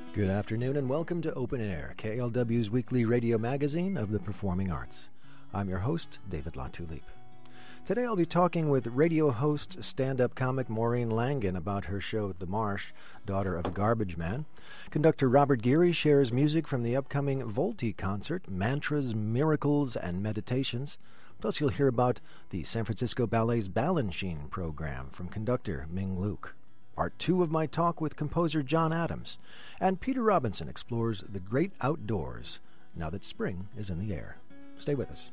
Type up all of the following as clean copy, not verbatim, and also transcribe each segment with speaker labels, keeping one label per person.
Speaker 1: Good afternoon and welcome to Open Air, KLW's weekly radio magazine of the performing arts. I'm your host, David Latulippe. Today I'll be talking with radio host, stand-up comic Maureen Langan about her show The Marsh, Daughter of a Garbage Man. Conductor Robert Geary shares music from the upcoming Volti concert, Mantras, Miracles, and Meditations. Plus you'll hear about the San Francisco Ballet's Balanchine program from conductor Ming Luke. Part 2 of my talk with composer John Adams. And Peter Robinson explores the great outdoors now that spring is in the air. Stay with us.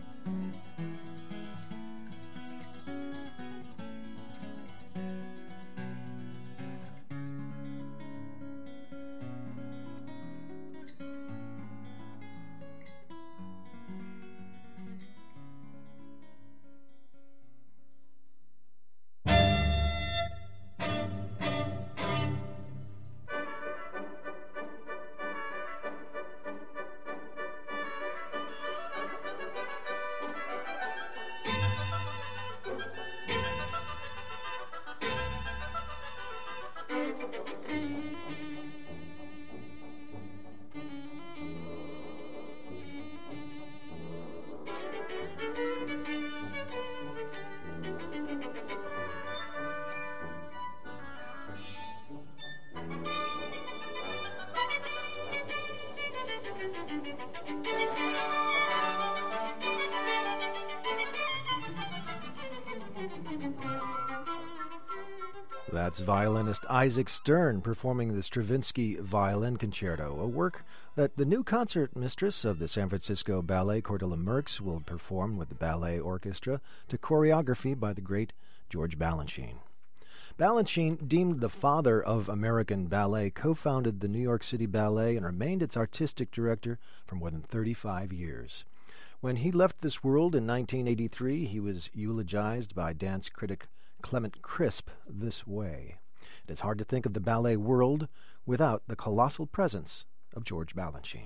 Speaker 1: That's violinist Isaac Stern performing the Stravinsky Violin Concerto, a work that the new concert mistress of the San Francisco Ballet, Cordula Merks, will perform with the ballet orchestra to choreography by the great George Balanchine. Balanchine, deemed the father of American ballet, co-founded the New York City Ballet and remained its artistic director for more than 35 years. When he left this world in 1983, he was eulogized by dance critic Clement Crisp this way: "It is hard to think of the ballet world without the colossal presence of George Balanchine."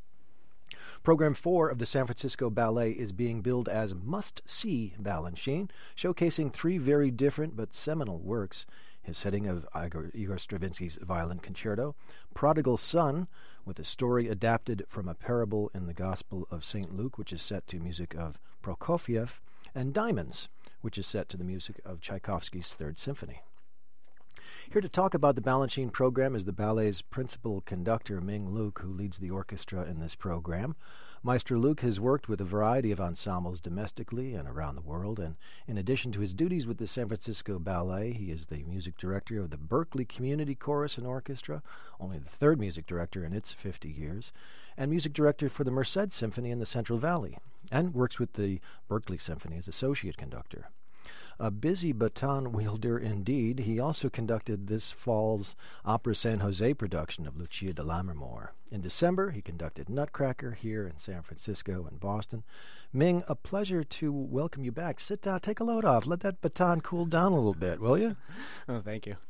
Speaker 1: Program 4 of the San Francisco Ballet is being billed as Must-See Balanchine, showcasing 3 very different but seminal works: his setting of Igor Stravinsky's Violin Concerto, Prodigal Son, with a story adapted from a parable in the Gospel of St. Luke, which is set to music of Prokofiev, and Diamonds, which is set to the music of Tchaikovsky's Third Symphony. Here to talk about the Balanchine program is the ballet's principal conductor, Ming Luke, who leads the orchestra in this program. Maestro Luke has worked with a variety of ensembles domestically and around the world, and in addition to his duties with the San Francisco Ballet, he is the music director of the Berkeley Community Chorus and Orchestra, only the 3rd music director in its 50 years, and music director for the Merced Symphony in the Central Valley, and works with the Berkeley Symphony as associate conductor. A busy baton wielder indeed, he also conducted this fall's Opera San Jose production of Lucia de Lammermoor. In December, he conducted Nutcracker here in San Francisco and Boston. Ming, a pleasure to welcome you back. Sit down, take a load off, let that baton cool down a little bit, will you?
Speaker 2: Oh, thank you.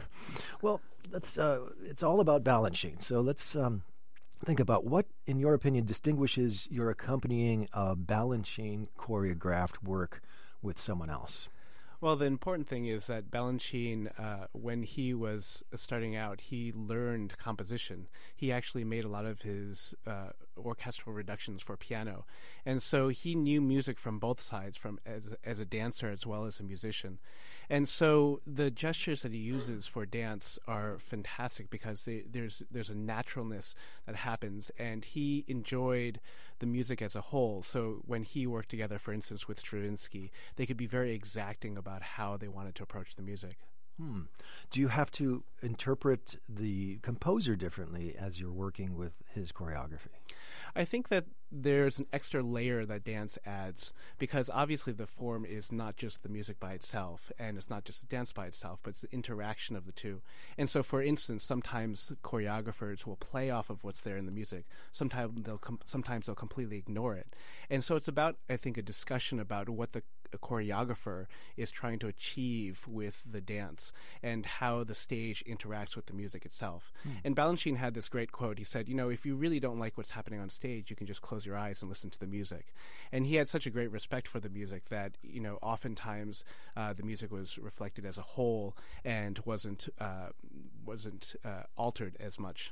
Speaker 1: Well, it's all about Balanchine, so let's think about what, in your opinion, distinguishes your accompanying Balanchine choreographed work with someone else.
Speaker 2: Well, the important thing is that Balanchine, when he was starting out, he learned composition. He actually made a lot of his orchestral reductions for piano. And so he knew music from both sides, from as a dancer as well as a musician. And so the gestures that he uses for dance are fantastic because there's a naturalness that happens, and he enjoyed the music as a whole. So when he worked together, for instance, with Stravinsky, they could be very exacting about how they wanted to approach the music.
Speaker 1: Do you have to interpret the composer differently as you're working with his choreography?
Speaker 2: I think that there's an extra layer that dance adds, because obviously the form is not just the music by itself, and it's not just the dance by itself, but it's the interaction of the two. And so, for instance, sometimes choreographers will play off of what's there in the music. Sometimes they'll completely ignore it. And so it's about, I think, a discussion about what the choreographer is trying to achieve with the dance and how the stage interacts with the music itself. And Balanchine had this great quote. He said, if you really don't like what's happening on stage, you can just close your eyes and listen to the music. And he had such a great respect for the music that, oftentimes the music was reflected as a whole and wasn't altered as much.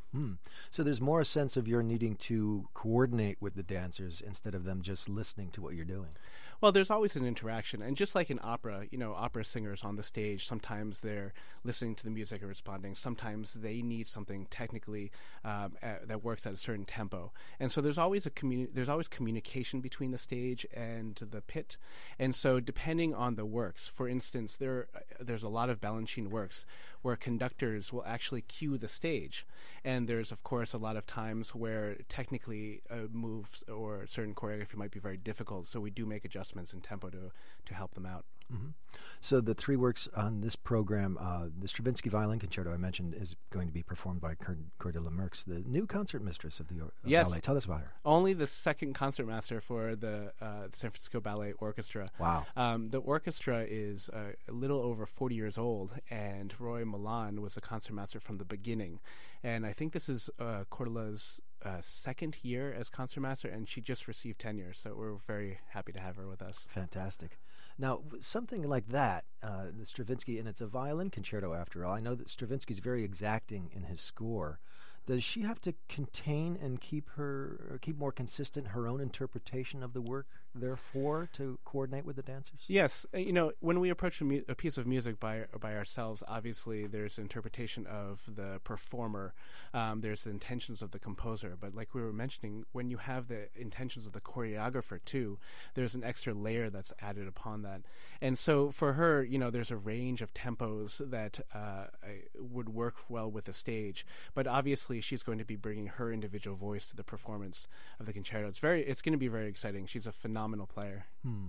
Speaker 1: Hmm. So there's more a sense of you're needing to coordinate with the dancers instead of them just listening to what you're doing.
Speaker 2: Well, there's always an interaction, and just like in opera, opera singers on the stage, sometimes they're listening to the music and responding. Sometimes they need something technically that works at a certain tempo, and so there's always communication between the stage and the pit. And so, depending on the works, for instance, there's a lot of Balanchine works where conductors will actually cue the stage, and there's of course a lot of times where technically moves or certain choreography might be very difficult. So we do make adjustments in tempo to help them out.
Speaker 1: Mm-hmm. So the three works on this program, the Stravinsky Violin Concerto I mentioned is going to be performed by Cordula Merckx, the new concertmistress of the ballet. Tell us about her.
Speaker 2: Only the second concertmaster for the San Francisco Ballet Orchestra.
Speaker 1: Wow.
Speaker 2: The orchestra is a little over 40 years old, and Roy Milan was the concertmaster from the beginning. And I think this is Cordula's second year as concertmaster, and she just received tenure, so we're very happy to have her with us.
Speaker 1: Fantastic. Now, something like that, the Stravinsky, and it's a violin concerto after all. I know that Stravinsky's very exacting in his score. Does she have to contain and keep more consistent her own interpretation of the work, therefore, to coordinate with the dancers?
Speaker 2: Yes. When we approach a piece of music by ourselves, obviously there's interpretation of the performer, there's the intentions of the composer. But like we were mentioning, when you have the intentions of the choreographer too, there's an extra layer that's added upon that. And so for her, there's a range of tempos that would work well with the stage. But obviously, she's going to be bringing her individual voice to the performance of the concerto. It's going to be very exciting. She's a phenomenal player.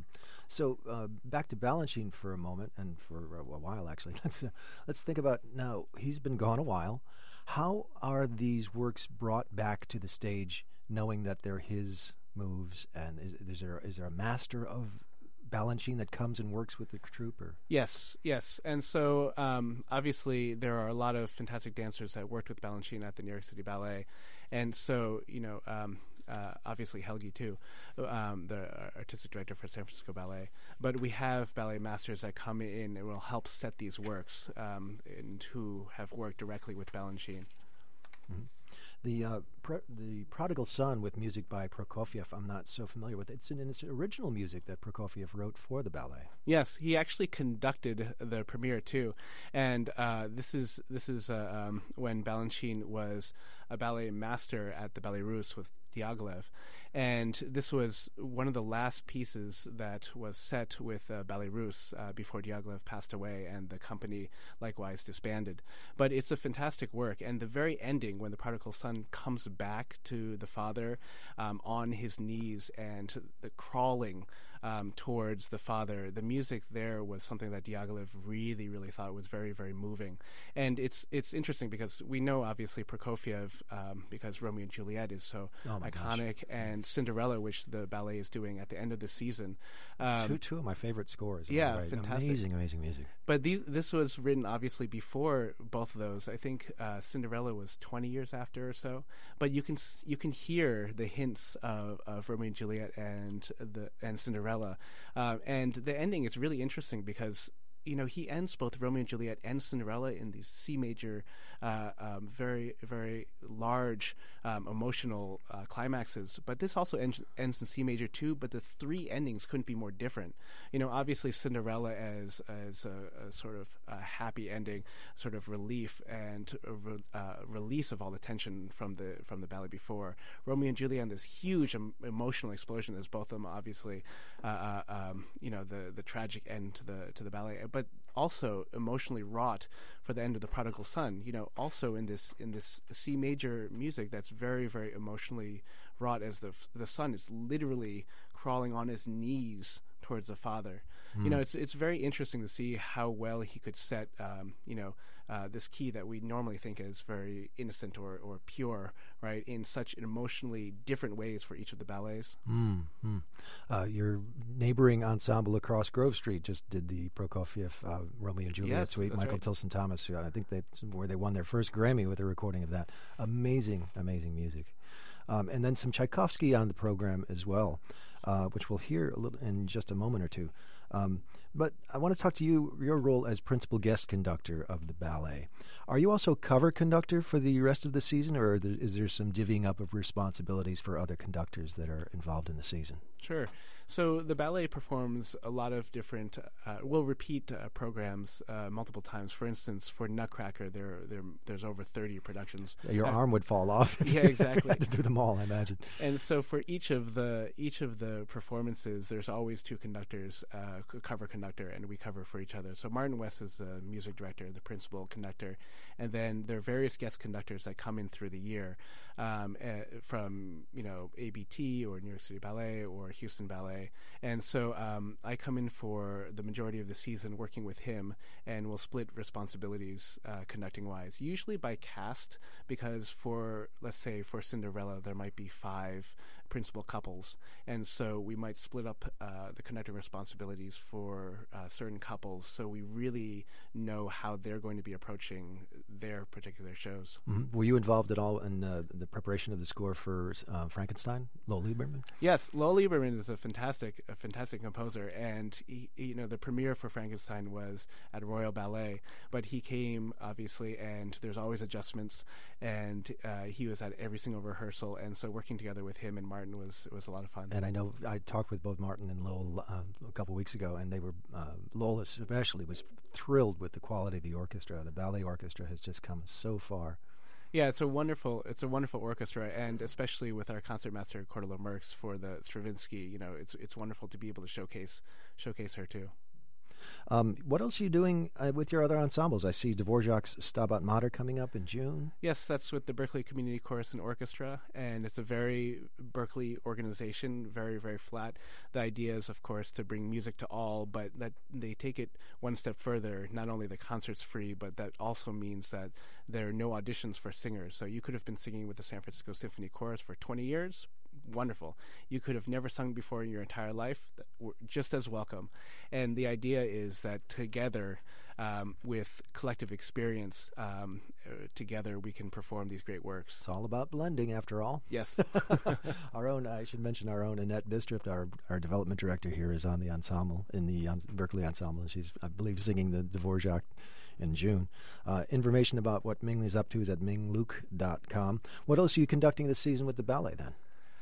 Speaker 1: So back to Balanchine for a moment, and for a while actually. Let's think about now. He's been gone a while. How are these works brought back to the stage, knowing that they're his moves? And is there a master of Balanchine that comes and works with the troupe? Or?
Speaker 2: Yes. And so obviously there are a lot of fantastic dancers that worked with Balanchine at the New York City Ballet. And so, obviously Helgi too, the artistic director for San Francisco Ballet. But we have ballet masters that come in and will help set these works and who have worked directly with Balanchine.
Speaker 1: Mm-hmm. The Prodigal Son with music by Prokofiev, I'm not so familiar with. It's original music that Prokofiev wrote for the ballet.
Speaker 2: Yes, he actually conducted the premiere too, and this is when Balanchine was a ballet master at the Ballet Russe with Diaghilev, and this was one of the last pieces that was set with Ballet Russe before Diaghilev passed away, and the company likewise disbanded. But it's a fantastic work, and the very ending, when the prodigal son comes back to the father on his knees and the crawling towards the father, the music there was something that Diaghilev really, really thought was very, very moving. And it's interesting because we know obviously Prokofiev because Romeo and Juliet is so iconic, and Cinderella, which the ballet is doing at the end of the season.
Speaker 1: Two of my favorite scores.
Speaker 2: Yeah,
Speaker 1: right?
Speaker 2: fantastic.
Speaker 1: Amazing music.
Speaker 2: But this was written obviously before both of those. I think Cinderella was 20 years after or so. But you can hear the hints of Romeo and Juliet and Cinderella, and the ending is really interesting because he ends both Romeo and Juliet and Cinderella in these C major, very, very large emotional climaxes. But this also ends in C major too. But the three endings couldn't be more different. Obviously Cinderella as a sort of happy ending, sort of relief and release of all the tension from the ballet before. Romeo and Juliet and this huge emotional explosion as both of them obviously, the tragic end to the ballet. But also emotionally wrought for the end of the prodigal son. Also in this C major music that's very, very emotionally wrought, as the son is literally crawling on his knees towards the father. It's very interesting to see how well he could set this key that we normally think is very innocent or pure, right, in such emotionally different ways for each of the ballets.
Speaker 1: Your neighboring ensemble across Grove Street just did the Prokofiev Romeo and Juliet suite. Michael
Speaker 2: right.
Speaker 1: Tilson Thomas, I think where they won their first Grammy with a recording of that. Amazing music. And then some Tchaikovsky on the program as well. which we'll hear a little in just a moment or two. But I want to talk to you, your role as principal guest conductor of the ballet. Are you also cover conductor for the rest of the season, or is there some divvying up of responsibilities for other conductors that are involved in the season?
Speaker 2: Sure. So the ballet performs a lot of different, we'll repeat programs multiple times. For instance, for Nutcracker, there's over 30 productions.
Speaker 1: Your arm would fall off.
Speaker 2: Yeah, exactly.
Speaker 1: You had to do them all, I imagine.
Speaker 2: And so for each of the performances, there's always two conductors, cover conductor, and we cover for each other. So Martin West is the music director, the principal conductor, and then there are various guest conductors that come in through the year from ABT or New York City Ballet or Houston Ballet. And so I come in for the majority of the season working with him, and we'll split responsibilities conducting-wise, usually by cast, because let's say for Cinderella, there might be 5 principal couples, and so we might split up the conducting responsibilities for certain couples, so we really know how they're going to be approaching their particular shows.
Speaker 1: Mm-hmm. Were you involved at all in the preparation of the score for Frankenstein, Lowell Lieberman?
Speaker 2: Yes, Lowell Lieberman is a fantastic composer, and the premiere for Frankenstein was at Royal Ballet, but he came obviously, and there's always adjustments, and he was at every single rehearsal, and so working together with him and Martin was a lot of fun.
Speaker 1: And I know I talked with both Martin and Lowell a couple of weeks ago, and they were Lowell especially was thrilled with the quality of the orchestra. The ballet orchestra has just come so far.
Speaker 2: Yeah, it's a wonderful orchestra, and especially with our concertmaster Cordula Merckx for the Stravinsky, it's wonderful to be able to showcase her too.
Speaker 1: What else are you doing with your other ensembles? I see Dvorak's Stabat Mater coming up in June.
Speaker 2: Yes, that's with the Berklee Community Chorus and Orchestra, and it's a very Berklee organization, very, very flat. The idea is, of course, to bring music to all, but that they take it one step further. Not only the concert's free, but that also means that there are no auditions for singers. So you could have been singing with the San Francisco Symphony Chorus for 20 years. Wonderful. You could have never sung before in your entire life. We're just as welcome. And the idea is that together, with collective experience, together we can perform these great works.
Speaker 1: It's all about blending, after all.
Speaker 2: Yes.
Speaker 1: I should mention our own Annette Bistrup, our development director here, is on the ensemble, in the Berklee Ensemble, and she's, I believe, singing the Dvorak in June. Information about what Ming is up to is at mingluke.com. What else are you conducting this season with the ballet, then?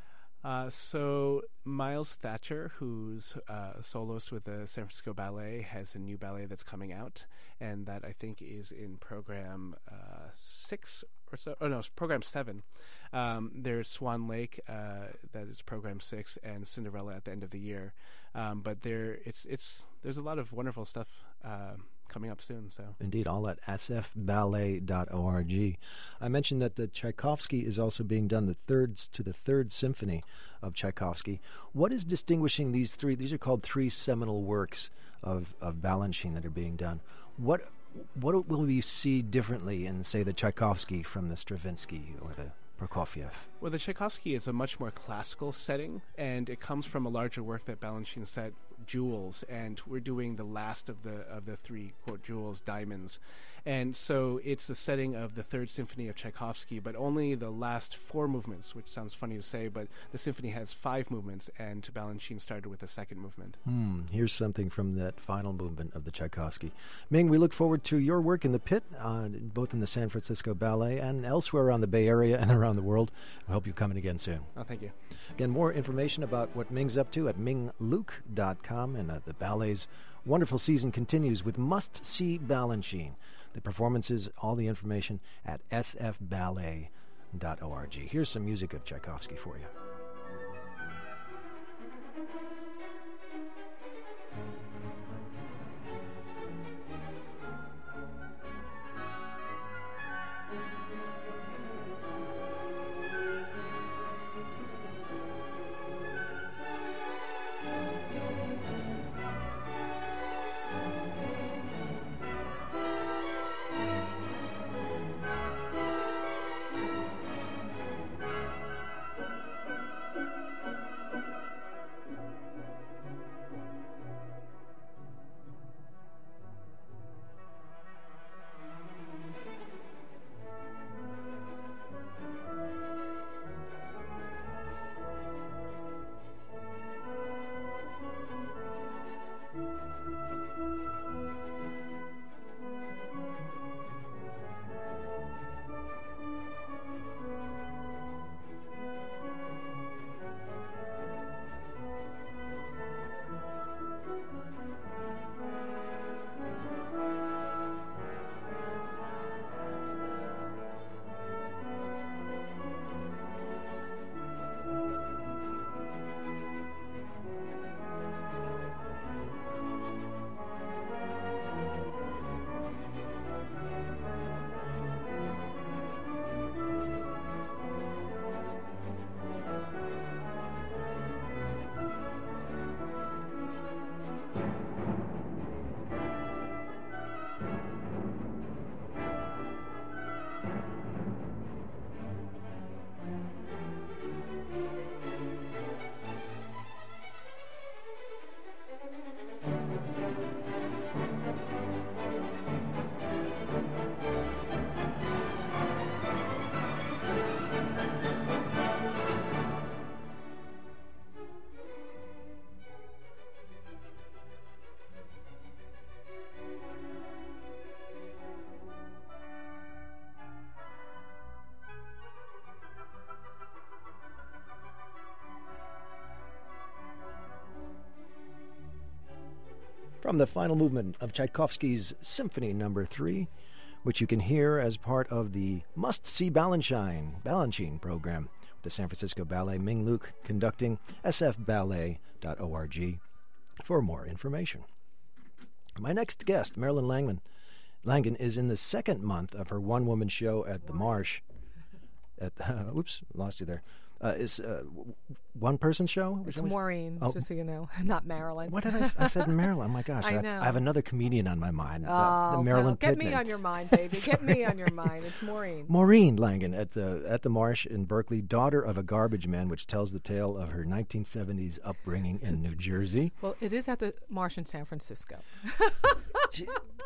Speaker 2: So Miles Thatcher, who's a soloist with the San Francisco Ballet, has a new ballet that's coming out, and that I think is in program 6 or so. Oh no, it's program 7. There's Swan Lake, that is program 6, and Cinderella at the end of the year. But there's a lot of wonderful stuff coming up soon. So
Speaker 1: indeed, all at sfballet.org. I mentioned that the Tchaikovsky is also being done, the third symphony of Tchaikovsky. What is distinguishing these three? These are called 3 seminal works of Balanchine that are being done. What will we see differently in, say, the Tchaikovsky from the Stravinsky or the Prokofiev?
Speaker 2: Well, the Tchaikovsky is a much more classical setting, and it comes from a larger work that Balanchine set, Jewels, and we're doing the last of the 3 quote jewels, Diamonds. And so it's the setting of the Third Symphony of Tchaikovsky, but only the last 4 movements, which sounds funny to say, but the symphony has 5 movements, and Balanchine started with the second movement.
Speaker 1: Here's something from that final movement of the Tchaikovsky. Ming, we look forward to your work in the pit, both in the San Francisco Ballet and elsewhere around the Bay Area and around the world. I hope you're coming again soon.
Speaker 2: Oh, thank you.
Speaker 1: Again, more information about what Ming's up to at mingluke.com, and the ballet's wonderful season continues with Must See Balanchine. The performances, all the information at sfballet.org. Here's some music of Tchaikovsky for you. from the final movement of Tchaikovsky's Symphony No. 3, which you can hear as part of the Must-See Balanchine program, the San Francisco Ballet. Ming Luke conducting, sfballet.org for more information. My next guest, Marilyn Langan, is in the second month of her one-woman show at the Marsh. Oops, lost you there. Is one-person show?
Speaker 3: It's Maureen, just so you know, not Marilyn.
Speaker 1: What did I said Marilyn. Oh, my gosh.
Speaker 3: I know.
Speaker 1: I have another comedian on my mind.
Speaker 3: Oh,
Speaker 1: Marilyn
Speaker 3: get
Speaker 1: Pittman.
Speaker 3: me on your mind, baby. Get me on your mind. It's Maureen.
Speaker 1: Maureen Langan at the Marsh in Berkeley, daughter of a garbage man, which tells the tale of her 1970s upbringing in New Jersey.
Speaker 3: Well, it is at the Marsh in San Francisco.
Speaker 1: Is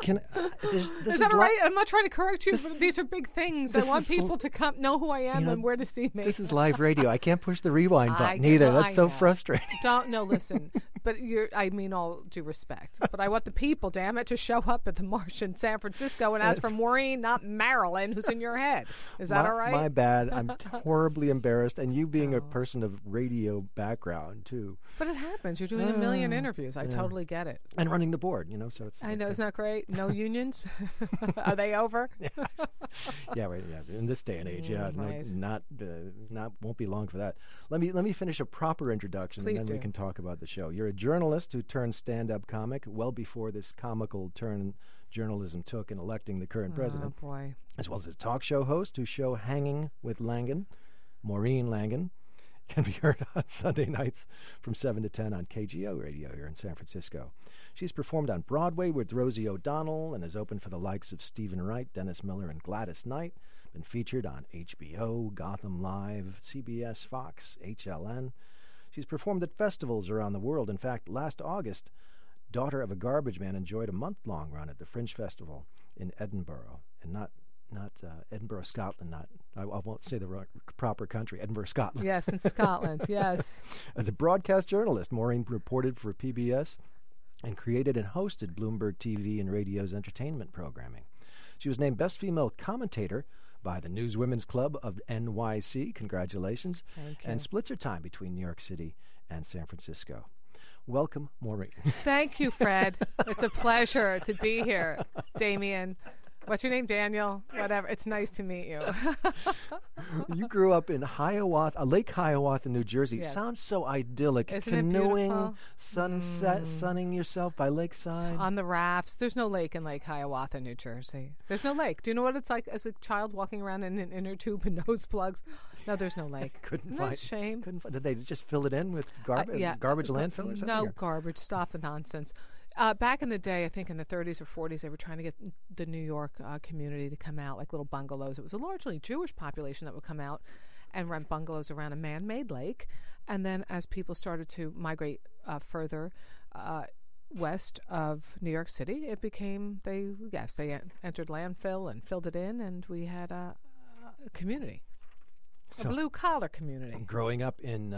Speaker 3: that all right? I'm not trying to correct you, but these are big things. I want people to come know who I am and where to see me.
Speaker 1: This is live radio. I can't push the rewind button either. That's so frustrating.
Speaker 3: Listen. But I mean all due respect. But I want the people, damn it, to show up at the Marsh in San Francisco and ask for Maureen, not Marilyn, who's in your head. Is that all right?
Speaker 1: My bad. I'm horribly embarrassed. And you being a person of radio background, too.
Speaker 3: But it happens. You're doing a million interviews. I totally get it.
Speaker 1: And running the board, so it's...
Speaker 3: I know. Isn't that great? No unions? Are they over?
Speaker 1: Yeah, right. Yeah. In this day and age,
Speaker 3: right.
Speaker 1: Not won't be long for that. Let me finish a proper introduction,
Speaker 3: Please
Speaker 1: and then we can talk about the show. You're a journalist who turned stand-up comic well before this comical turn journalism took in electing the current president.
Speaker 3: Oh, boy.
Speaker 1: As well as a talk show host whose show Hanging with Langan, Maureen Langan, can be heard on Sunday nights from 7 to 10 on KGO Radio here in San Francisco. She's performed on Broadway with Rosie O'Donnell and has opened for the likes of Stephen Wright, Dennis Miller, and Gladys Knight. Been featured on HBO, Gotham Live, CBS, Fox, HLN. She's performed at festivals around the world. In fact, last August, Daughter of a Garbage Man enjoyed a month-long run at the Fringe Festival in Edinburgh, and not Edinburgh, Scotland. I won't say the proper country. Edinburgh, Scotland.
Speaker 3: Yes, in Scotland. Yes.
Speaker 1: As a broadcast journalist, Maureen reported for PBS and created and hosted Bloomberg TV and radio's entertainment programming. She was named Best Female Commentator by the Newswomen's Club of NYC. Congratulations.
Speaker 3: Thank you.
Speaker 1: And splits her time between New York City and San Francisco. Welcome, Maureen.
Speaker 3: Thank you, Fred. It's a pleasure to be here. Damien. What's your name? Daniel? Whatever. It's nice to meet you.
Speaker 1: You grew up in Hiawatha, Lake Hiawatha, New Jersey.
Speaker 3: Yes.
Speaker 1: Sounds so idyllic.
Speaker 3: Isn't
Speaker 1: Canoeing,
Speaker 3: it beautiful?
Speaker 1: sunset, sunning yourself by lakeside.
Speaker 3: On the rafts. There's no lake in Lake Hiawatha, New Jersey. There's no lake. Do you know what it's like as a child walking around in an inner tube and nose plugs? No, there's no lake.
Speaker 1: Couldn't
Speaker 3: Isn't that
Speaker 1: find.
Speaker 3: a shame?
Speaker 1: Did they just fill it in with garbage landfill or something?
Speaker 3: No
Speaker 1: or?
Speaker 3: garbage. Stop the nonsense. Back in the day, I think in the 30s or 40s, they were trying to get the New York community to come out, like little bungalows. It was a largely Jewish population that would come out and rent bungalows around a man-made lake. And then as people started to migrate further west of New York City, it became, they entered landfill and filled it in, and we had a community, a blue-collar community.
Speaker 1: Growing up in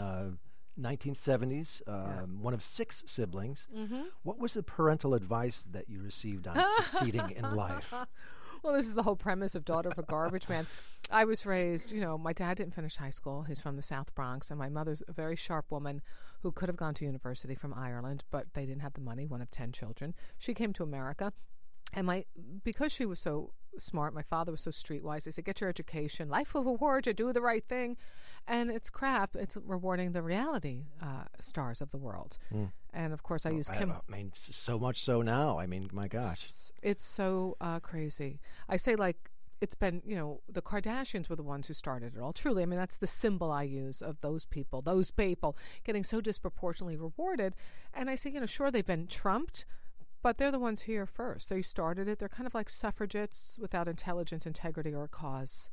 Speaker 1: 1970s, one of 6 siblings. Mm-hmm. What was the parental advice that you received on succeeding in life?
Speaker 3: Well, this is the whole premise of Daughter of a Garbage Man. I was raised, my dad didn't finish high school. He's from the South Bronx, and my mother's a very sharp woman who could have gone to university from Ireland, but they didn't have the money, one of 10 children. She came to America, and because she was so smart, my father was so streetwise, they said, get your education. Life will reward you. Do the right thing. And it's crap. It's rewarding the reality stars of the world. Mm. And, of course, I use Kim.
Speaker 1: I mean, so much so now. I mean, my gosh.
Speaker 3: It's so crazy. I say, it's been, the Kardashians were the ones who started it all. Truly, I mean, that's the symbol I use of those people getting so disproportionately rewarded. And I say, sure, they've been trumped, but they're the ones here first. They started it. They're kind of like suffragettes without intelligence, integrity, or a cause.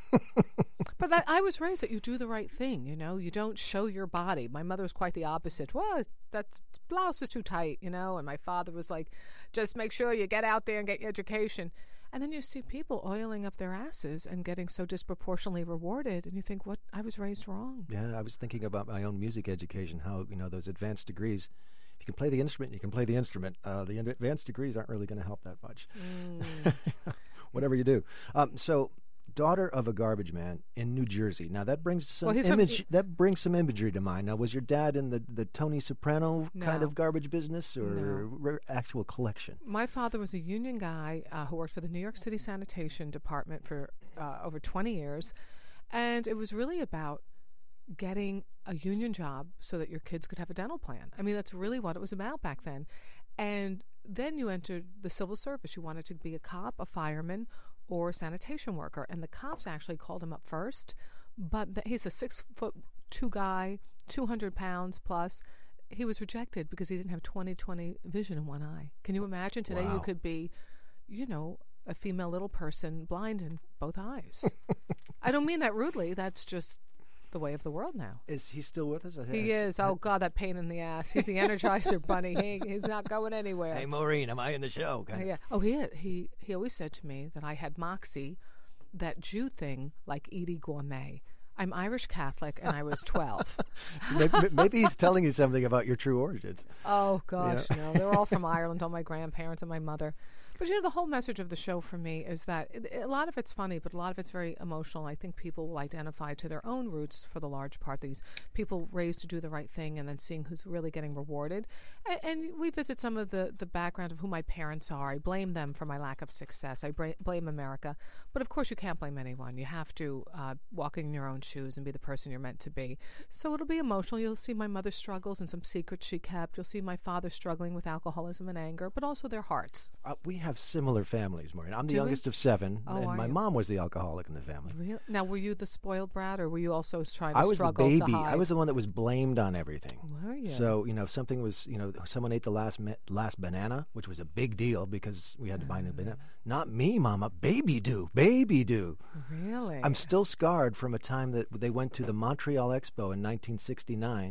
Speaker 3: But I was raised that you do the right thing, you don't show your body. My mother was quite the opposite. Well, that blouse is too tight, and my father was like, just make sure you get out there and get your education. And then you see people oiling up their asses and getting so disproportionately rewarded, and you think, what? I was raised wrong.
Speaker 1: Yeah, I was thinking about my own music education, how, those advanced degrees, if you can play the instrument, you can play the instrument. The advanced degrees aren't really going to help that much. Whatever you do. So daughter of a garbage man in New Jersey. Now that brings some
Speaker 3: he's
Speaker 1: some imagery to mind. Now, was your dad in the Tony Soprano kind of garbage business, or actual collection?
Speaker 3: My father was a union guy who worked for the New York City Sanitation Department for over 20 years, and it was really about getting a union job so that your kids could have a dental plan. I mean, that's really what it was about back then. And then you entered the civil service. You wanted to be a cop, a fireman, or a sanitation worker. And the cops actually called him up first. But he's a 6'2" guy, 200 pounds plus. He was rejected because he didn't have 20/20 vision in one eye. Can you imagine today you could be, a female little person blind in both eyes? I don't mean that rudely. That's just the way of the world now.
Speaker 1: Is he still with us?
Speaker 3: He is. Oh, God, that pain in the ass. He's the Energizer Bunny. He's not going anywhere.
Speaker 1: Hey, Maureen, am I in the show?
Speaker 3: Yeah. Oh, he is. He always said to me that I had moxie, that Jew thing, like Edie Gourmet. I'm Irish Catholic, and I was 12.
Speaker 1: Maybe he's telling you something about your true origins.
Speaker 3: Oh, gosh, no. They're all from Ireland, all my grandparents and my mother. But, the whole message of the show for me is that a lot of it's funny, but a lot of it's very emotional. I think people will identify to their own roots for the large part. These people raised to do the right thing and then seeing who's really getting rewarded. And we visit some of the background of who my parents are. I blame them for my lack of success. I blame America. But, of course, you can't blame anyone. You have to walk in your own shoes and be the person you're meant to be. So it'll be emotional. You'll see my mother's struggles and some secrets she kept. You'll see my father struggling with alcoholism and anger, but also their hearts.
Speaker 1: We have similar families, Maureen. I'm the youngest of 7, and my mom was the alcoholic in the family.
Speaker 3: Really? Now, were you the spoiled brat, or were you also trying to
Speaker 1: struggle
Speaker 3: to hide?
Speaker 1: I was the baby. I was the one that was blamed on everything.
Speaker 3: Were you?
Speaker 1: So, if something was, someone ate the last banana, which was a big deal because we had to buy a new banana. Not me, Mama. Baby do.
Speaker 3: Really?
Speaker 1: I'm still scarred from a time that they went to the Montreal Expo in 1969.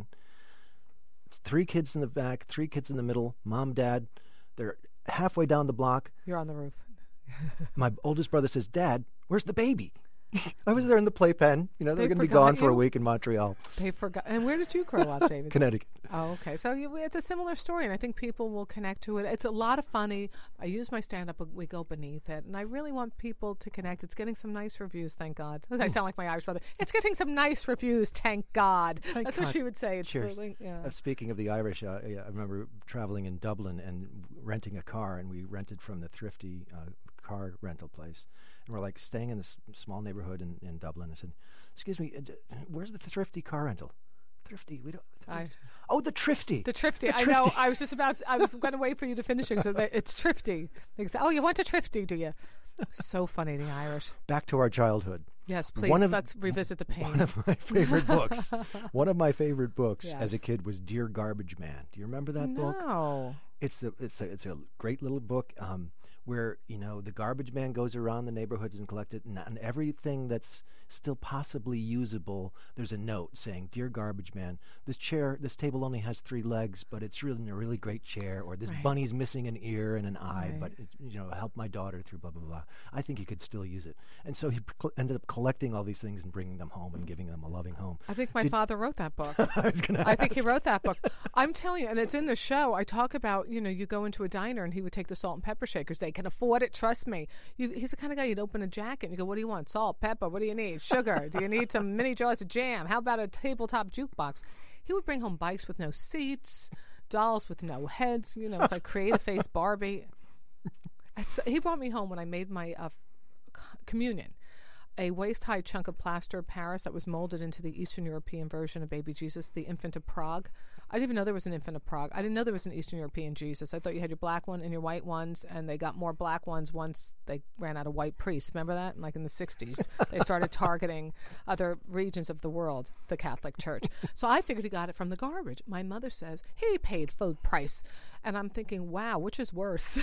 Speaker 1: 3 kids in the back, 3 kids in the middle, mom, dad. They're halfway down the block.
Speaker 3: You're on the roof.
Speaker 1: My oldest brother says, Dad, where's the baby? I was there in the playpen. They were going to be
Speaker 3: forgot
Speaker 1: gone
Speaker 3: you?
Speaker 1: for a week in Montreal.
Speaker 3: They forgot. And where did you grow up, David?
Speaker 1: Connecticut.
Speaker 3: Oh, okay. So it's a similar story, and I think people will connect to it. It's a lot of funny. I use my stand-up, we go beneath it, and I really want people to connect. It's getting some nice reviews, thank God. I sound like my Irish brother. It's getting some nice reviews, thank God. That's what she would say. It's
Speaker 1: Cheers.
Speaker 3: Yeah.
Speaker 1: Speaking of the Irish, I remember traveling in Dublin and renting a car, and we rented from the Thrifty car rental place. And we're like staying in this small neighborhood in Dublin. I said, "Excuse me, where's the Thrifty car rental?" Thrifty, we don't. The Thrifty.
Speaker 3: The Thrifty. I know. I was going to wait for you to finish it. So it's Thrifty. They say, "Oh, you want a Thrifty, do you?" So funny, the Irish.
Speaker 1: Back to our childhood.
Speaker 3: Yes, please. Let's revisit the pain.
Speaker 1: One of my favorite books. One of my favorite books as a kid was Dear Garbage Man. Do you remember that book?
Speaker 3: No.
Speaker 1: It's a great little book. Where the garbage man goes around the neighborhoods and collects it, and everything that's still possibly usable, there's a note saying, "Dear garbage man, this table only has 3 legs, but it's really a really great chair," or "This bunny's missing an ear and an eye, but help my daughter through blah blah blah. I think you could still use it." And so he ended up collecting all these things and bringing them home and giving them a loving home.
Speaker 3: I think my father wrote that book.
Speaker 1: I
Speaker 3: think he wrote that book. I'm telling you, and it's in the show. I talk about you go into a diner and he would take the salt and pepper shakers. They can afford it. Trust me. He's the kind of guy you'd open a jacket and you go, "What do you want? Salt, pepper. What do you need? Sugar. Do you need some mini jars of jam? How about a tabletop jukebox?" He would bring home bikes with no seats, dolls with no heads. It's like creative-face Barbie. He brought me home when I made my communion, a waist-high chunk of plaster of Paris that was molded into the Eastern European version of Baby Jesus, the Infant of Prague. I didn't even know there was an Infant of Prague. I didn't know there was an Eastern European Jesus. I thought you had your black one and your white ones, and they got more black ones once they ran out of white priests. Remember that? Like in the 60s, they started targeting other regions of the world, the Catholic Church. So I figured he got it from the garbage. My mother says, he paid full price. And I'm thinking, wow, which is worse?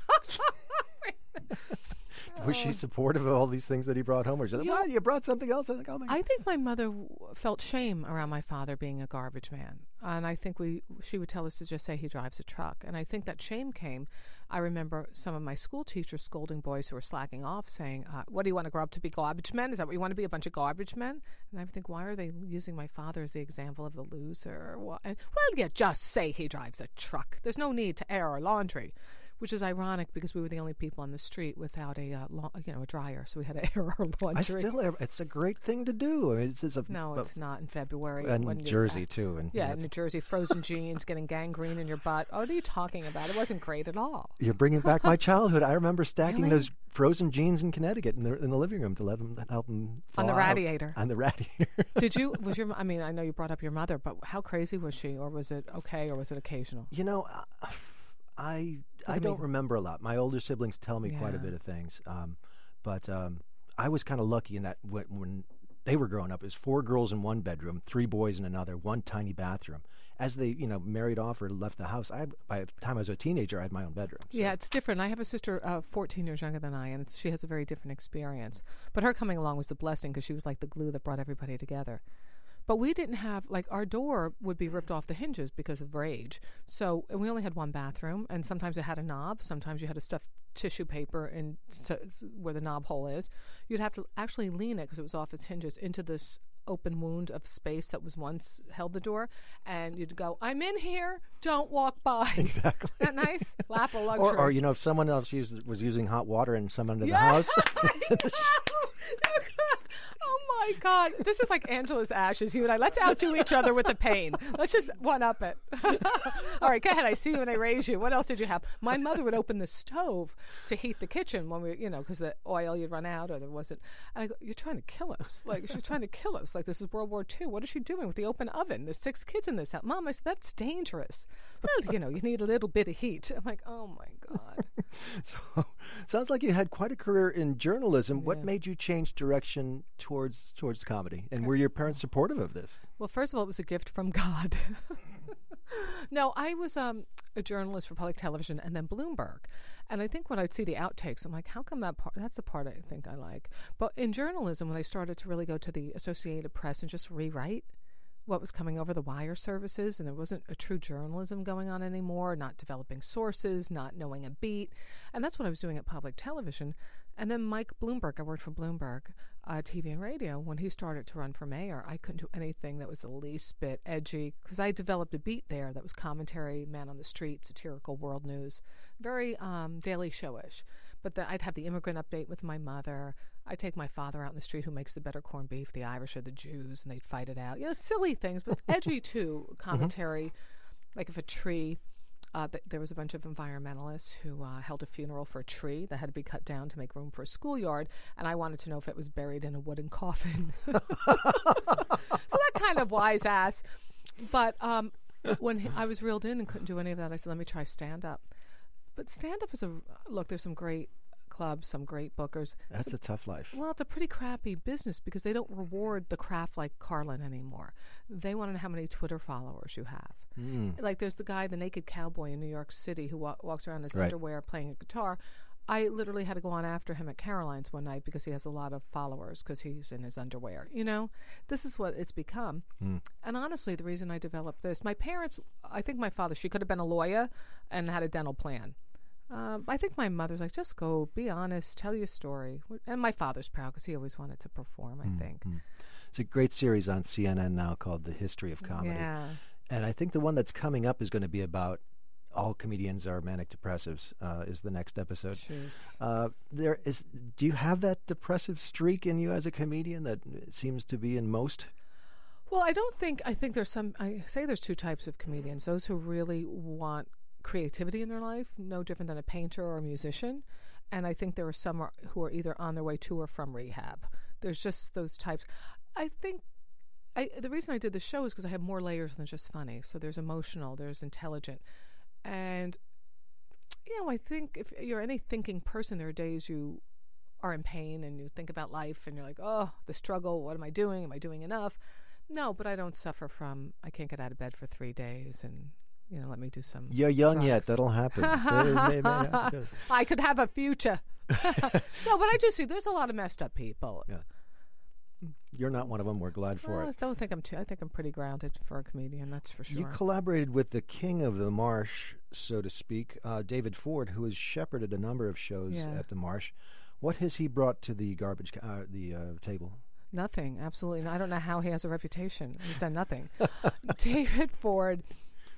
Speaker 1: Was she supportive of all these things that he brought home? Or she said, "Well, you brought something else?" I was like, "Oh my God."
Speaker 3: I think my mother felt shame around my father being a garbage man. And I think she would tell us to just say he drives a truck. And I think that shame came. I remember some of my school teachers scolding boys who were slacking off, saying, "What do you want to grow up to be, garbage men? Is that what you want to be, a bunch of garbage men?" And I would think, why are they using my father as the example of the loser? Well, you just say he drives a truck. There's no need to air or laundry. which is ironic because we were the only people on the street without a a dryer, so we had to air our laundry.
Speaker 1: It's a great thing to do. I mean,
Speaker 3: it's not in February.
Speaker 1: And New Jersey, too. And,
Speaker 3: in New Jersey, frozen jeans, getting gangrene in your butt. What are you talking about? It wasn't great at all.
Speaker 1: You're bringing back my childhood. I remember stacking those frozen jeans in Connecticut in the living room to help them thaw
Speaker 3: on the
Speaker 1: out.
Speaker 3: radiator.
Speaker 1: On the radiator.
Speaker 3: I mean, I know you brought up your mother, but how crazy was she? Or was it okay, or was it occasional?
Speaker 1: You know, I don't remember a lot. My older siblings tell me quite a bit of things. But I was kind of lucky in that when they were growing up, it was 4 girls in one bedroom, 3 boys in another, one tiny bathroom. As they, married off or left the house, by the time I was a teenager, I had my own bedroom. So.
Speaker 3: Yeah, it's different. I have a sister 14 years younger than I, and she has a very different experience. But her coming along was a blessing because she was like the glue that brought everybody together. But we didn't have, our door would be ripped off the hinges because of rage. And we only had one bathroom, and sometimes it had a knob. Sometimes you had to stuff tissue paper where the knob hole is. You'd have to actually lean it because it was off its hinges into this open wound of space that was once held the door, and you'd go, "I'm in here, don't walk by."
Speaker 1: Exactly.
Speaker 3: Isn't that nice? Lap of luxury.
Speaker 1: Or if someone else was using hot water and someone in the house.
Speaker 3: Oh my God. This is like Angela's ashes. You and I, let's outdo each other with the pain. Let's just one-up it. All right, go ahead. I see you and I raise you. What else did you have? My mother would open the stove to heat the kitchen when because the oil you'd run out or there wasn't. And I go, "You're trying to kill us. She's trying to kill us. This is World War II. What is she doing with the open oven? There's 6 kids in this house." "Mom," I said, "that's dangerous." "Well, you need a little bit of heat." I'm like, oh my God.
Speaker 1: So, sounds like you had quite a career in journalism. Yeah. What made you change direction towards comedy? And were your parents supportive of this?
Speaker 3: Well, first of all, it was a gift from God. No, I was a journalist for public television and then Bloomberg. And I think when I'd see the outtakes, I'm like, how come that's the part I think I like. But in journalism, when I started to really go to the Associated Press and just rewrite what was coming over the wire services, and there wasn't a true journalism going on anymore, not developing sources, not knowing a beat. And that's what I was doing at public television. And then Mike Bloomberg, I worked for Bloomberg TV and radio. When he started to run for mayor, I couldn't do anything that was the least bit edgy because I developed a beat there that was commentary, man on the street, satirical world news, very Daily Show-ish. But I'd have the immigrant update with my mother. I'd take my father out in the street who makes the better corned beef, the Irish or the Jews, and they'd fight it out. Silly things, but edgy too. Commentary, like if a tree... there was a bunch of environmentalists who held a funeral for a tree that had to be cut down to make room for a schoolyard, and I wanted to know if it was buried in a wooden coffin. So that kind of wise ass. But when I was reeled in and couldn't do any of that, I said, let me try stand-up. But stand-up is there's some great clubs, some great bookers.
Speaker 1: That's a tough life.
Speaker 3: Well, it's a pretty crappy business because they don't reward the craft like Carlin anymore. They want to know how many Twitter followers you have. Like there's the guy, the naked cowboy in New York City who walks around in his underwear playing a guitar. I literally had to go on after him at Caroline's one night because he has a lot of followers because he's in his underwear. This is what it's become. And honestly, the reason I developed this, my parents, I think my father, she could have been a lawyer and had a dental plan. I think my mother's like, just go, be honest, tell your story. And my father's proud because he always wanted to perform, I think.
Speaker 1: It's a great series on CNN now called The History of Comedy.
Speaker 3: Yeah.
Speaker 1: And I think the one that's coming up is going to be about all comedians are manic depressives, is the next episode. Do you have that depressive streak in you as a comedian that seems to be in most?
Speaker 3: Well, I think there's I say there's 2 types of comedians. Those who really want creativity in their life, no different than a painter or a musician. And I think there are some who are either on their way to or from rehab. There's just those types. I think the reason I did the show is because I have more layers than just funny. So there's emotional, there's intelligent. And, I think if you're any thinking person, there are days you are in pain and you think about life and you're like, oh, the struggle, what am I doing? Am I doing enough? No, but I don't suffer from, I can't get out of bed for 3 days and, let me do some
Speaker 1: You're young
Speaker 3: drugs.
Speaker 1: yet. That'll happen.
Speaker 3: I could have a future. No, but I just see there's a lot of messed up people.
Speaker 1: Yeah. You're not one of them. We're glad for it.
Speaker 3: I think I'm pretty grounded for a comedian, that's for sure.
Speaker 1: You collaborated with the king of the Marsh, so to speak, David Ford, who has shepherded a number of shows at the Marsh. What has he brought to the table?
Speaker 3: Nothing, absolutely. I don't know how he has a reputation. He's done nothing. David Ford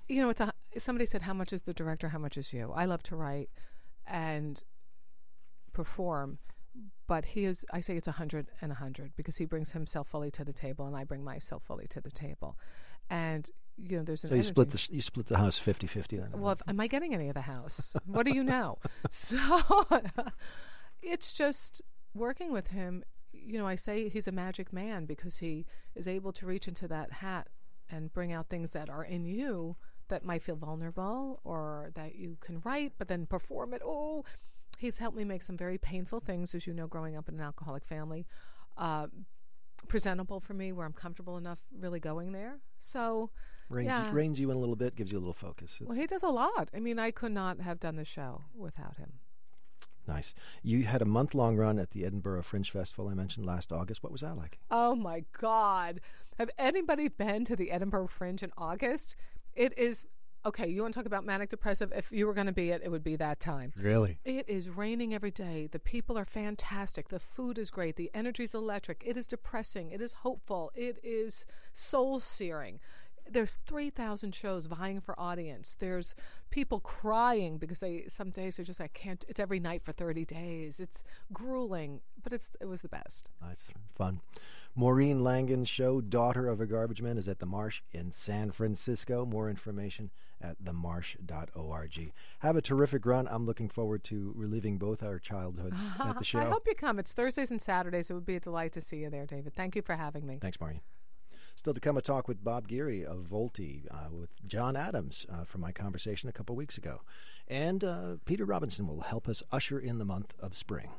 Speaker 3: Somebody said, how much is the director, how much is you? I love to write and perform, but I say it's 100 and 100 because he brings himself fully to the table and I bring myself fully to the table. And, there's an
Speaker 1: So you split the house 50-50 then?
Speaker 3: Well, am I getting any of the house? What do you know? So it's just working with him. I say he's a magic man because he is able to reach into that hat and bring out things that are in you that might feel vulnerable or that you can write, but then perform it. Oh, he's helped me make some very painful things, as you know, growing up in an alcoholic family, presentable for me where I'm comfortable enough really going there. So,
Speaker 1: reins you in a little bit, gives you a little focus.
Speaker 3: Well, he does a lot. I mean, I could not have done the show without him.
Speaker 1: Nice. You had a month-long run at the Edinburgh Fringe Festival I mentioned last August. What was that like?
Speaker 3: Oh, my God. Have anybody been to the Edinburgh Fringe in August? It is, okay, you want to talk about manic depressive? If you were going to be it would be that time.
Speaker 1: Really?
Speaker 3: It is raining every day. The people are fantastic. The food is great. The energy is electric. It is depressing. It is hopeful. It is soul-searing. There's 3,000 shows vying for audience. There's people crying because some days they're just, I can't, it's every night for 30 days. It's grueling, but it was the best.
Speaker 1: That's fun. Maureen Langen's show, Daughter of a Garbage Man, is at the Marsh in San Francisco. More information at themarsh.org. Have a terrific run. I'm looking forward to reliving both our childhoods at the show.
Speaker 3: I hope you come. It's Thursdays and Saturdays. It would be a delight to see you there, David. Thank you for having me.
Speaker 1: Thanks, Maureen. Still to come, a talk with Bob Geary of Volti, with John Adams from my conversation a couple weeks ago. And Peter Robinson will help us usher in the month of spring.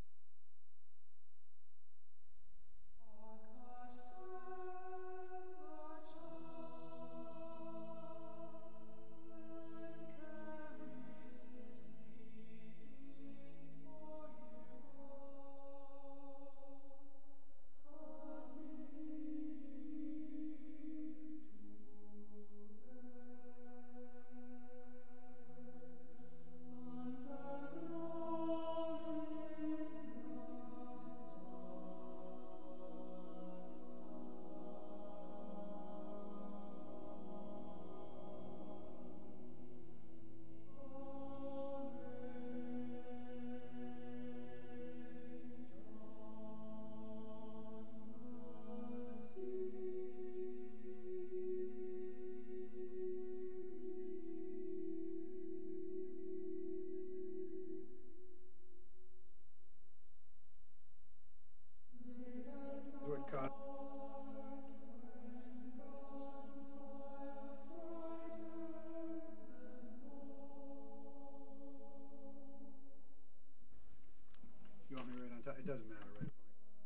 Speaker 4: You want me right on top? It doesn't matter, right?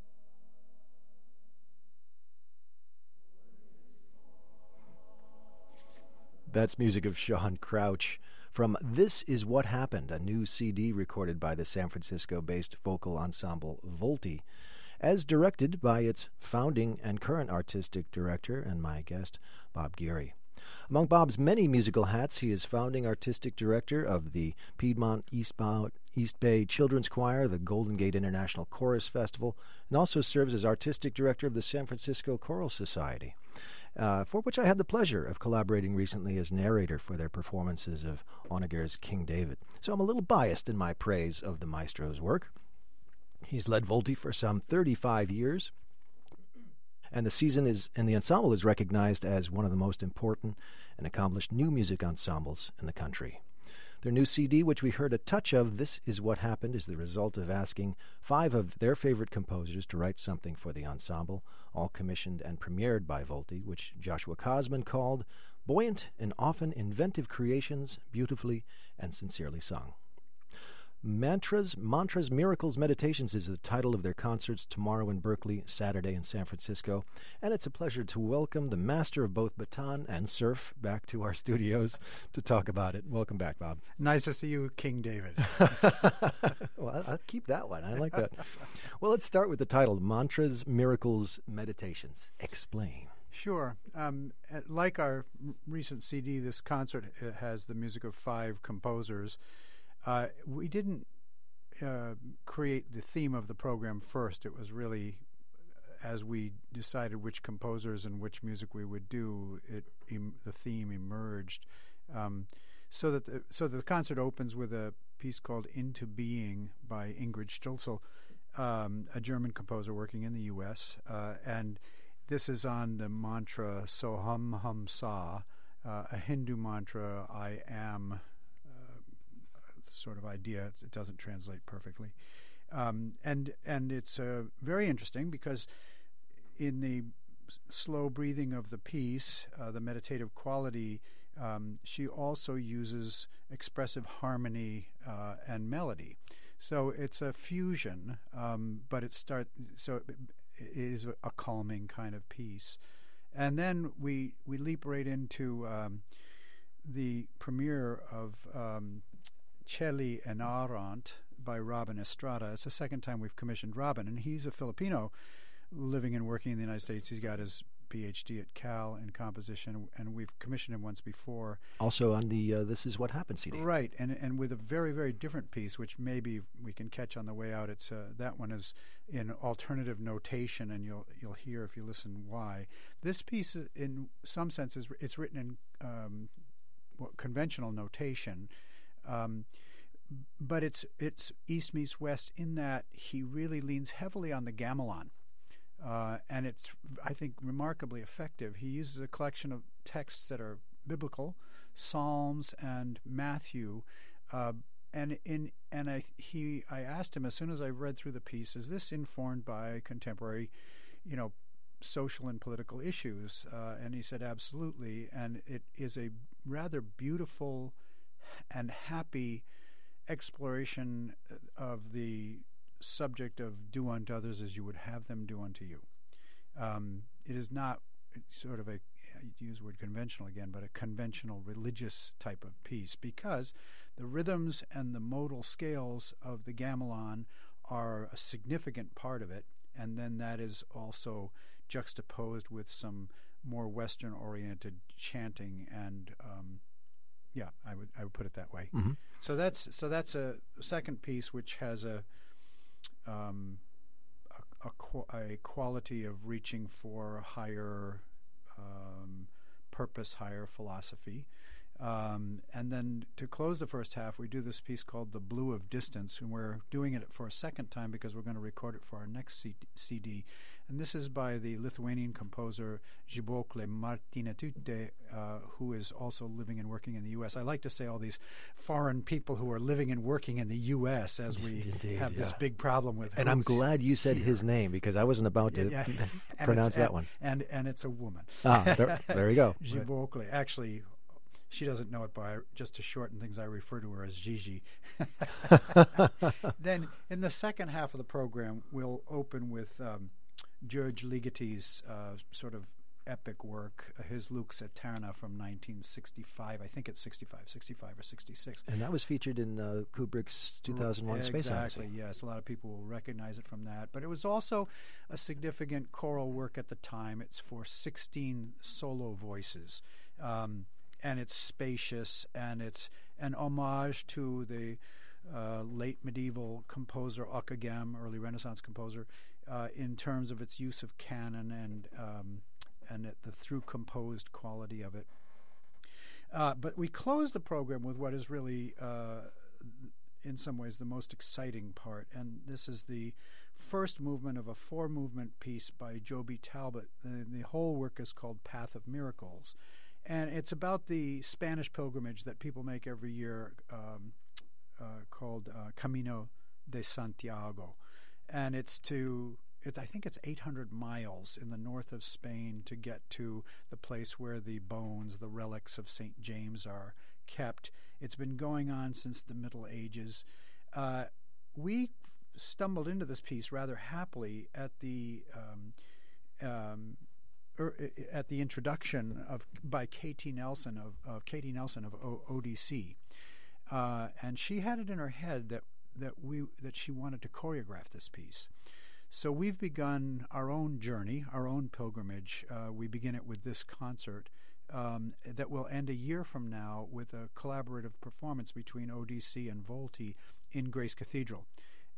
Speaker 1: That's music of Sean Crouch from This Is What Happened, a new CD recorded by the San Francisco-based vocal ensemble Volti, as directed by its founding and current artistic director and my guest, Bob Geary. Among Bob's many musical hats, he is founding artistic director of the Piedmont East Bay Children's Choir, the Golden Gate International Chorus Festival, and also serves as artistic director of the San Francisco Choral Society, for which I had the pleasure of collaborating recently as narrator for their performances of Honegger's King David. So I'm a little biased in my praise of the maestro's work. He's led Volti for some 35 years, and the ensemble is recognized as one of the most important and accomplished new music ensembles in the country. Their new CD, which we heard a touch of, This Is What Happened, is the result of asking 5 of their favorite composers to write something for the ensemble, all commissioned and premiered by Volti, which Joshua Cosman called buoyant and often inventive creations, beautifully and sincerely sung. Mantras, Miracles, Meditations is the title of their concerts tomorrow in Berkeley, Saturday in San Francisco, and it's a pleasure to welcome the master of both baton and surf back to our studios to talk about it. Welcome back, Bob.
Speaker 4: Nice to see you, King David.
Speaker 1: Well, I'll keep that one. I like that. Well, let's start with the title, Mantras, Miracles, Meditations. Explain.
Speaker 4: Sure. Like our recent CD, this concert has the music of 5 composers. We didn't create the theme of the program first. It was really, as we decided which composers and which music we would do, the theme emerged. So that the concert opens with a piece called "Into Being" by Ingrid Stölzel, a German composer working in the U.S. And this is on the mantra Soham Hum Sa, a Hindu mantra. I am sort of idea. It doesn't translate perfectly, and it's very interesting because in the slow breathing of the piece, the meditative quality. She also uses expressive harmony and melody, so it's a fusion. But it is a calming kind of piece, and then we leap right into the premiere of Celi Enarrant by Robin Estrada. It's the second time we've commissioned Robin, and he's a Filipino living and working in the United States. He's got his PhD at Cal in composition, and we've commissioned him once before.
Speaker 1: Also on the This Is What Happened CD.
Speaker 4: Right, and with a very, very different piece, which maybe we can catch on the way out. It's that one is in alternative notation, and you'll hear if you listen why. This piece, in some senses, it's written in conventional notation, but it's East meets West in that he really leans heavily on the gamelan. And it's, I think, remarkably effective. He uses a collection of texts that are biblical, Psalms and Matthew, and I asked him as soon as I read through the piece, is this informed by contemporary, social and political issues? And he said absolutely, and it is a rather beautiful and happy exploration of the subject of do unto others as you would have them do unto you. It is not sort of I use the word conventional again, but a conventional religious type of piece, because the rhythms and the modal scales of the gamelan are a significant part of it, and then that is also juxtaposed with some more Western-oriented chanting, and I would put it that way.
Speaker 1: Mm-hmm.
Speaker 4: So that's a second piece which has a quality of reaching for higher purpose, higher philosophy. And then to close the first half, we do this piece called The Blue of Distance, and we're doing it for a second time because we're going to record it for our next CD. And this is by the Lithuanian composer Žibuoklė Martinaitytė, who is also living and working in the U.S. I like to say all these foreign people who are living and working in the U.S. as we have this big problem with.
Speaker 1: And I'm glad you said his name, because I wasn't about to pronounce that one.
Speaker 4: And it's a woman.
Speaker 1: There you go.
Speaker 4: Žibuoklė. Actually, she doesn't know it by, just to shorten things, I refer to her as Gigi. Then in the second half of the program, we'll open with George Ligety's sort of epic work, his Lux Aeterna from 1965. I think it's 65 or 66.
Speaker 1: And that was featured in Kubrick's 2001 Space Odyssey.
Speaker 4: Exactly, yes. A lot of people will recognize it from that. But it was also a significant choral work at the time. It's for 16 solo voices. And it's spacious, and it's an homage to the late medieval composer Ockeghem, early Renaissance composer, in terms of its use of canon and the through composed quality of it. But we close the program with what is really, in some ways, the most exciting part, and this is the first movement of a 4-movement piece by Joby Talbot. The whole work is called Path of Miracles. And it's about the Spanish pilgrimage that people make every year called Camino de Santiago. And I think it's 800 miles in the north of Spain to get to the place where the bones, the relics of St. James are kept. It's been going on since the Middle Ages. We stumbled into this piece rather happily at the introduction by Katie Nelson of ODC, and she had it in her head that she wanted to choreograph this piece. So we've begun our own journey, our own pilgrimage. We begin it with this concert that will end a year from now with a collaborative performance between ODC and Volti in Grace Cathedral.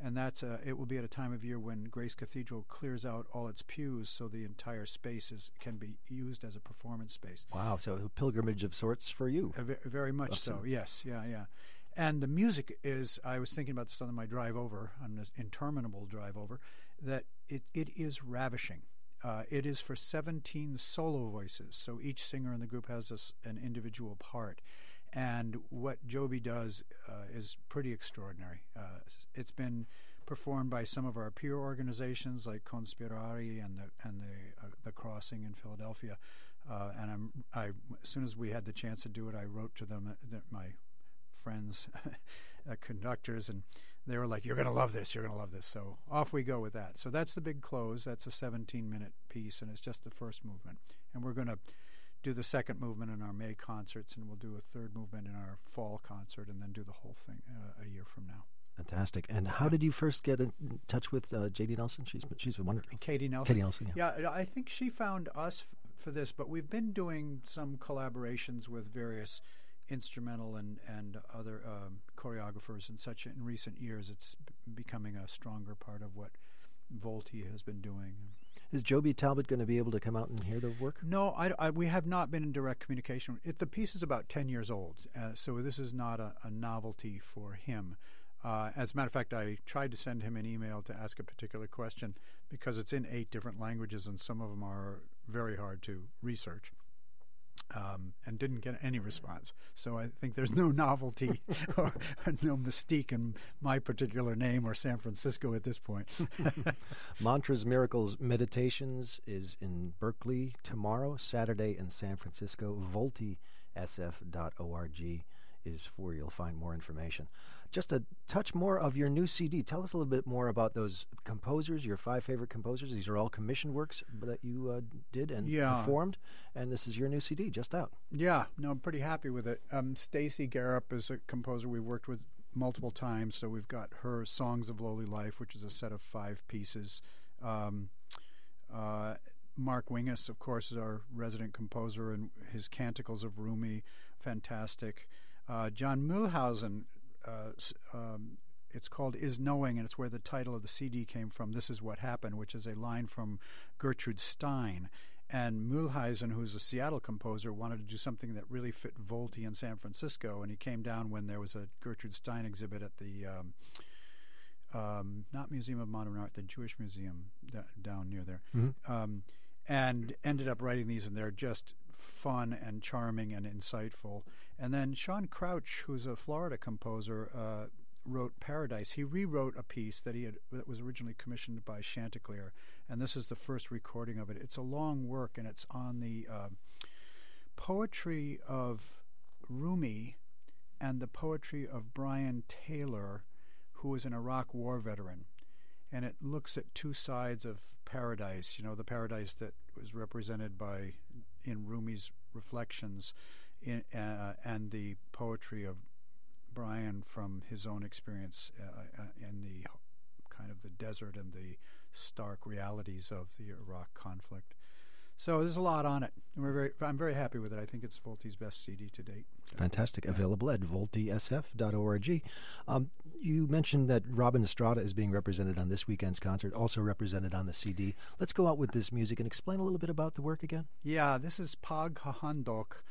Speaker 4: and that's it will be at a time of year when Grace Cathedral clears out all its pews, so the entire space can be used as a performance space.
Speaker 1: Wow, so a pilgrimage of sorts for you.
Speaker 4: Very much so. Yes, yeah. And the music is, I was thinking about this on my drive over, on this interminable drive over, that it is ravishing. It is for 17 solo voices, so each singer in the group has an individual part. And what Joby does is pretty extraordinary. It's been performed by some of our peer organizations like Conspirari and the Crossing in Philadelphia. And as soon as we had the chance to do it, I wrote to them, my friends, conductors, and they were like, "You're going to love this. You're going to love this." So off we go with that. So that's the big close. That's a 17-minute piece, and it's just the first movement. And we're going to do the second movement in our May concerts, and we'll do a third movement in our fall concert, and then do the whole thing a year from now.
Speaker 1: Fantastic. And how did you first get in touch with J.D. Nelson? She's wonderful.
Speaker 4: Katie Nelson.
Speaker 1: Katie Nelson, yeah.
Speaker 4: Yeah, I think she found us for this, but we've been doing some collaborations with various instrumental and other choreographers and such in recent years. It's becoming a stronger part of what Volti has been doing.
Speaker 1: Is Joby Talbot going to be able to come out and hear the work?
Speaker 4: No, we have not been in direct communication. The piece is about 10 years old, so this is not a novelty for him. As a matter of fact, I tried to send him an email to ask a particular question because it's in 8 different languages and some of them are very hard to research. And didn't get any response. So I think there's no novelty or no mystique in my particular name or San Francisco at this point.
Speaker 1: Mantras, Miracles, Meditations is in Berkeley tomorrow, Saturday in San Francisco. VoltiSF.org is where you'll find more information. Just a touch more of your new CD. Tell us a little bit more about those composers, your 5 favorite composers. These are all commissioned works that you did and performed, and this is your new CD, just out.
Speaker 4: Yeah, no, I'm pretty happy with it. Stacey Garup is a composer we worked with multiple times, so we've got her Songs of Lowly Life, which is a set of 5 pieces. Mark Wingus, of course, is our resident composer, and his Canticles of Rumi, fantastic. John Mühlhausen, it's called Is Knowing, and it's where the title of the CD came from, This Is What Happened, which is a line from Gertrude Stein. And Mühlhausen, who's a Seattle composer, wanted to do something that really fit Volti in San Francisco, and he came down when there was a Gertrude Stein exhibit at the, not Museum of Modern Art, the Jewish Museum down near there, and ended up writing these, and they're just fun and charming and insightful. And then Sean Crouch, who's a Florida composer, wrote Paradise. He rewrote a piece that was originally commissioned by Chanticleer, and this is the first recording of it. It's a long work, and it's on the poetry of Rumi and the poetry of Brian Taylor, who was an Iraq war veteran. And it looks at 2 sides of paradise, the paradise that was represented in Rumi's reflections and the poetry of Brian from his own experience in the kind of the desert and the stark realities of the Iraq conflict. So there's a lot on it. And I'm very happy with it. I think it's Volti's best CD to date.
Speaker 1: Fantastic. Available at voltisf.org. You mentioned that Robin Estrada is being represented on this weekend's concert, also represented on the CD. Let's go out with this music and explain a little bit about the work again.
Speaker 4: Yeah, this is Pag Hahandok.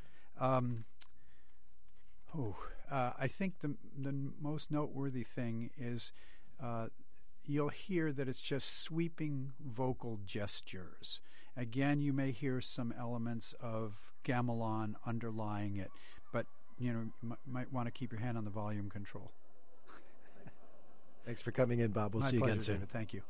Speaker 4: I think the most noteworthy thing is you'll hear that it's just sweeping vocal gestures. Again, you may hear some elements of gamelan underlying it, but you might want to keep your hand on the volume control.
Speaker 1: Thanks for coming in, Bob. We'll see you again soon.
Speaker 4: My pleasure, David. Thank you.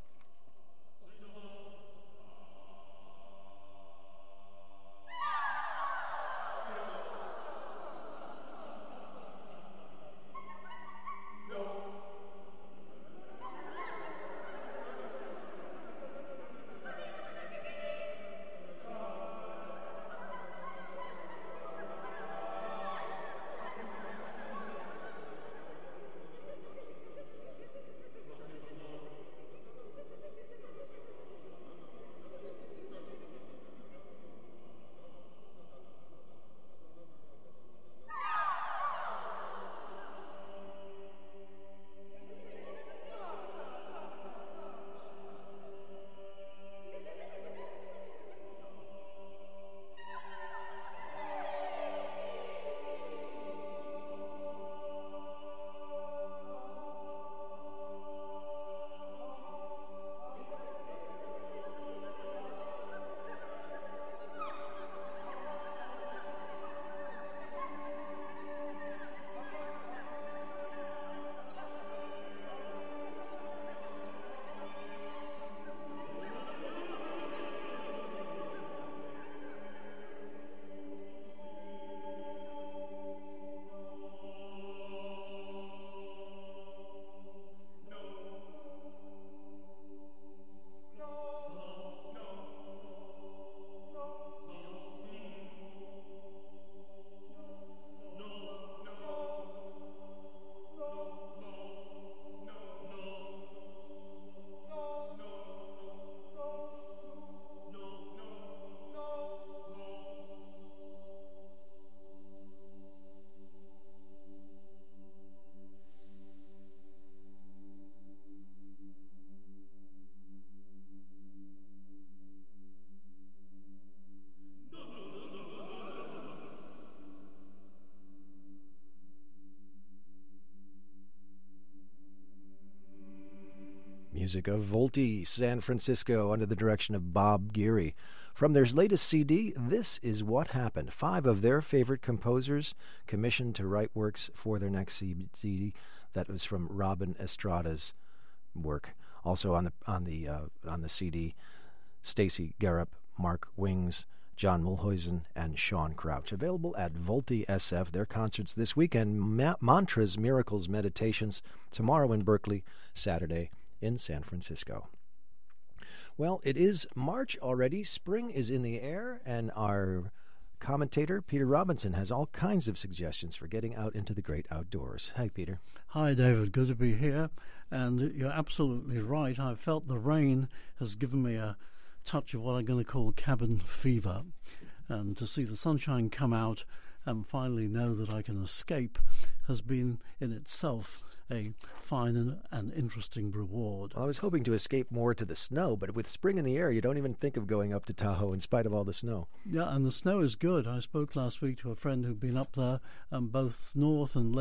Speaker 1: music of Volti, San Francisco, under the direction of Bob Geary. From their latest CD, This Is What Happened. 5 of their favorite composers commissioned to write works for their next CD. That was from Robin Estrada's work. Also on the CD, Stacey Garup, Mark Wings, John Mulhausen, and Sean Crouch. Available at Volti SF. Their concerts this weekend: Mantras, Miracles, Meditations tomorrow in Berkeley, Saturday in San Francisco. Well, it is March already. Spring is in the air, and our commentator, Peter Robinson, has all kinds of suggestions for getting out into the great outdoors. Hi, Peter.
Speaker 5: Hi, David. Good to be here. And you're absolutely right. I felt the rain has given me a touch of what I'm going to call cabin fever. And to see the sunshine come out and finally know that I can escape has been in itself a fine and interesting reward.
Speaker 1: Well, I was hoping to escape more to the snow, but with spring in the air, you don't even think of going up to Tahoe in spite of all the snow.
Speaker 5: Yeah, and the snow is good. I spoke last week to a friend who'd been up there, both North and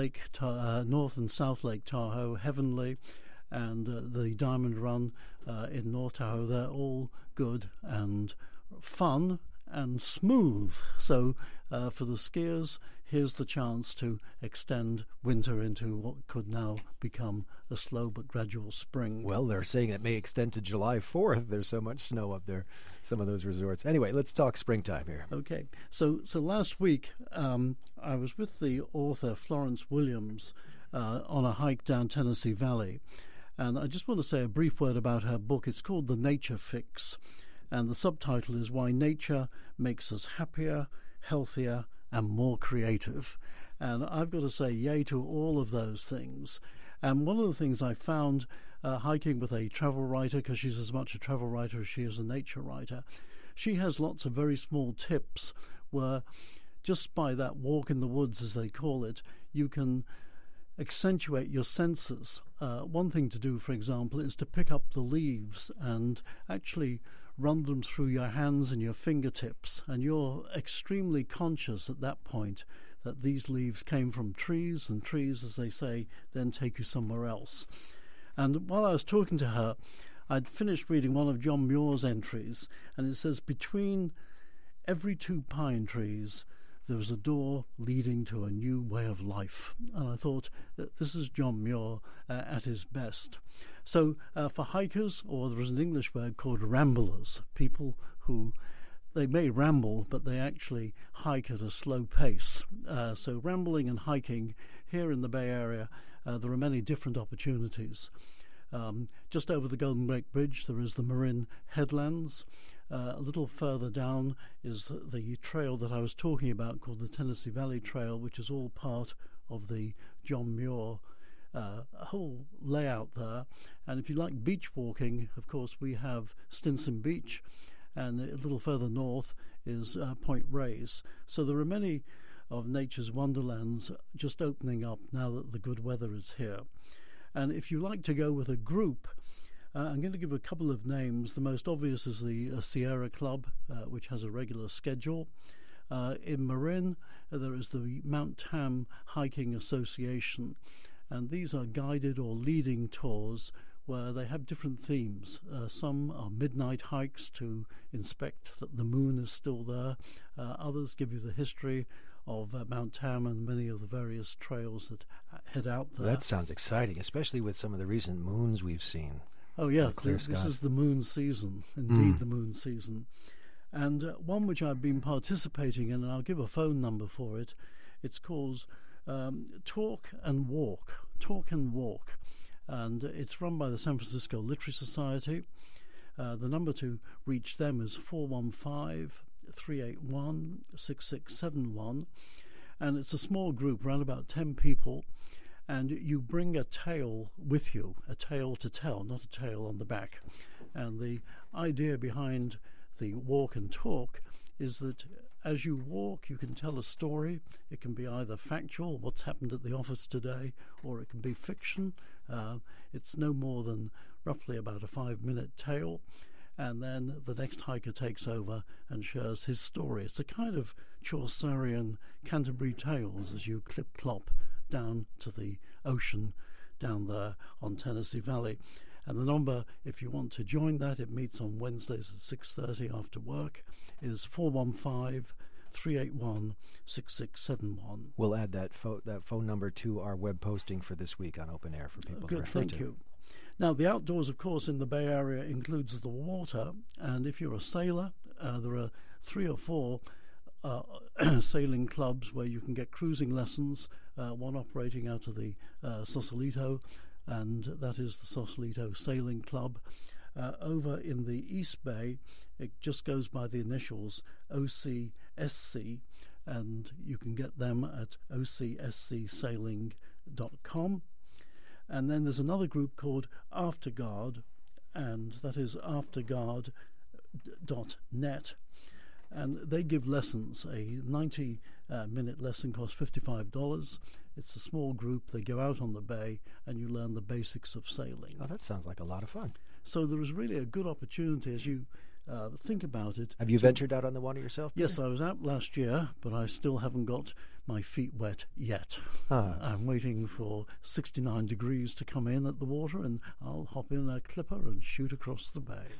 Speaker 5: South Lake Tahoe, Heavenly, and the Diamond Run in North Tahoe. They're all good and fun and smooth. So for the skiers, here's the chance to extend winter into what could now become a slow but gradual spring.
Speaker 1: Well, they're saying it may extend to July 4th. There's so much snow up there, some of those resorts. Anyway, let's talk springtime here.
Speaker 5: Okay. So last week, I was with the author Florence Williams on a hike down Tennessee Valley. And I just want to say a brief word about her book. It's called The Nature Fix. And the subtitle is Why Nature Makes Us Happier, Healthier, and More Creative. And I've got to say yay to all of those things. And one of the things I found hiking with a travel writer, because she's as much a travel writer as she is a nature writer, she has lots of very small tips where just by that walk in the woods, as they call it, you can accentuate your senses. One thing to do, for example, is to pick up the leaves and actually run them through your hands and your fingertips, and you're extremely conscious at that point that these leaves came from trees, and trees, as they say, then take you somewhere else. And while I was talking to her, I'd finished reading one of John Muir's entries, and it says, between every 2 pine trees there was a door leading to a new way of life. And I thought that this is John Muir at his best. So for hikers, or there is an English word called ramblers, people who, they may ramble, but they actually hike at a slow pace. So rambling and hiking here in the Bay Area, there are many different opportunities. Just over the Golden Gate Bridge, there is the Marin Headlands. A little further down is the trail that I was talking about called the Tennessee Valley Trail, which is all part of the John Muir whole layout there. And if you like beach walking, of course, we have Stinson Beach, and a little further north is Point Reyes. So there are many of nature's wonderlands just opening up now that the good weather is here. And if you like to go with a group, I'm going to give a couple of names. The most obvious is the Sierra Club, which has a regular schedule. In Marin, there is the Mount Tam Hiking Association, and these are guided or leading tours where they have different themes. Some are midnight hikes to inspect that the moon is still there. Others give you the history of Mount Tam and many of the various trails that head out there.
Speaker 1: That sounds exciting, especially with some of the recent moons we've seen.
Speaker 5: Oh, yeah, this is the moon season, indeed the moon season. And one which I've been participating in, and I'll give a phone number for it, it's called Talk and Walk. And it's run by the San Francisco Literary Society. The number to reach them is 415-381-6671. And it's a small group, around about 10 people. And you bring a tale with you, a tale to tell, not a tale on the back. And the idea behind the walk and talk is that as you walk, you can tell a story. It can be either factual, what's happened at the office today, or it can be fiction. It's no more than roughly about a 5-minute tale. And then the next hiker takes over and shares his story. It's a kind of Chaucerian Canterbury Tales as you clip-clop down to the ocean down there on Tennessee Valley. And the number, if you want to join that, it meets on Wednesdays at 6:30 after work, is 415-381-6671.
Speaker 1: We'll add that phone number to our web posting for this week on Open Air for people to
Speaker 5: Good,
Speaker 1: refer
Speaker 5: thank
Speaker 1: to.
Speaker 5: you. Now, the outdoors, of course, in the Bay Area includes the water, and if you're a sailor, there are 3 or 4 sailing clubs where you can get cruising lessons, one operating out of the Sausalito, and that is the Sausalito Sailing Club. Over in the East Bay, it just goes by the initials OCSC, and you can get them at ocscsailing.com. And then there's another group called Afterguard, and that is afterguard.net. And they give lessons. A 90-minute lesson costs $55. It's a small group. They go out on the bay, and you learn the basics of sailing.
Speaker 1: Oh, that sounds like a lot of fun.
Speaker 5: So there is really a good opportunity as you think about it.
Speaker 1: Have you ventured out on the water yourself, Peter?
Speaker 5: Yes, I was out last year, but I still haven't got my feet wet yet. I'm waiting for 69 degrees to come in at the water, and I'll hop in a clipper and shoot across the bay.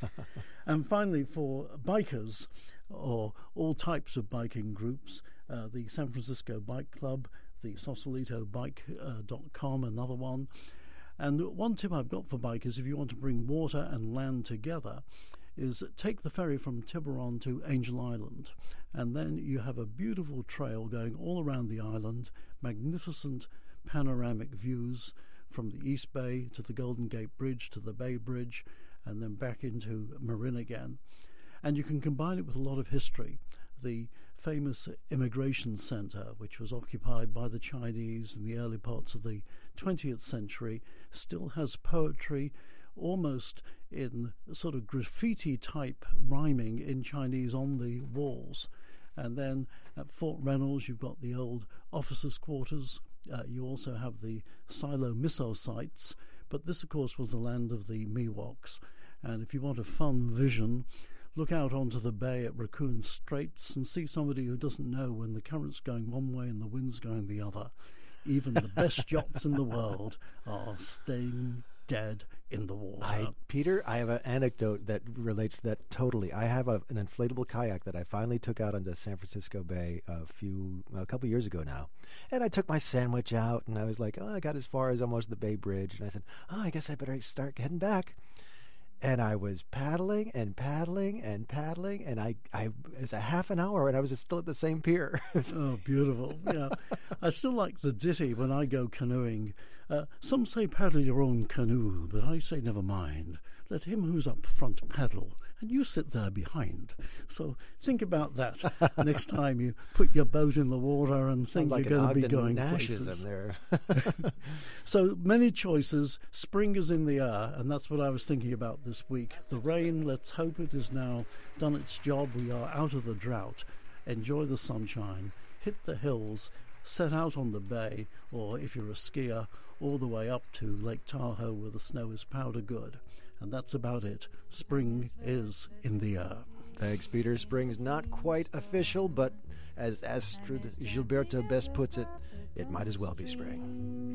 Speaker 5: And finally, for bikers, or all types of biking groups, the San Francisco Bike Club, the SausalitoBike.com, another one. And one tip I've got for bikers, if you want to bring water and land together, is take the ferry from Tiburon to Angel Island, and then you have a beautiful trail going all around the island, magnificent panoramic views from the East Bay to the Golden Gate Bridge to the Bay Bridge, and then back into Marin again. And you can combine it with a lot of history. The famous Immigration Center, which was occupied by the Chinese in the early parts of the 20th century, still has poetry almost in sort of graffiti-type rhyming in Chinese on the walls. And then at Fort Reynolds, you've got the old officers' quarters. You also have the Silo missile sites. But this, of course, was the land of the Miwoks. And if you want a fun vision, look out onto the bay at Raccoon Straits and see somebody who doesn't know when the current's going one way and the wind's going the other. Even the best yachts in the world are staying dead in the water.
Speaker 1: Peter, I have an anecdote that relates to that totally. I have an inflatable kayak that I finally took out onto San Francisco Bay a couple years ago now. And I took my sandwich out, and I was like, I got as far as almost the Bay Bridge. And I said, I guess I better start heading back. And I was paddling and paddling and paddling, and it was a half an hour, and I was still at the same pier.
Speaker 5: Oh, beautiful. Yeah. I still like the ditty when I go canoeing. Some say paddle your own canoe, but I say never mind. Let him who's up front paddle, and you sit there behind. So think about that next time you put your boat in the water and think
Speaker 1: like
Speaker 5: you're going to be going
Speaker 1: Nashes
Speaker 5: places.
Speaker 1: There.
Speaker 5: So many choices. Spring is in the air, and that's what I was thinking about this week. The rain, let's hope it has now done its job. We are out of the drought. Enjoy the sunshine. Hit the hills. Set out on the bay, or if you're a skier, all the way up to Lake Tahoe where the snow is powder good. And that's about it. Spring is in the air.
Speaker 1: Thanks, Peter. Spring's not quite official, but as Astrid Gilberto best puts it, it might as well be spring.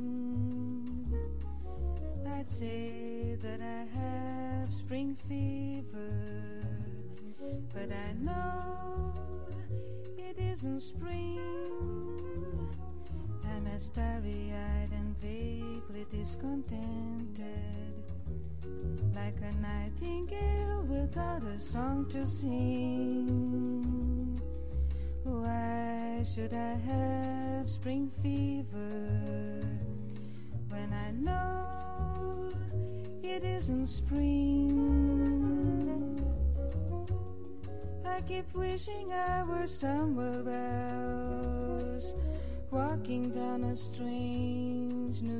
Speaker 6: I'd say that I have spring fever, but I know it isn't spring. I'm as starry-eyed and vaguely discontented, like a nightingale without a song to sing. Why should I have spring fever when I know it isn't spring? I keep wishing I were somewhere else, walking down a strange new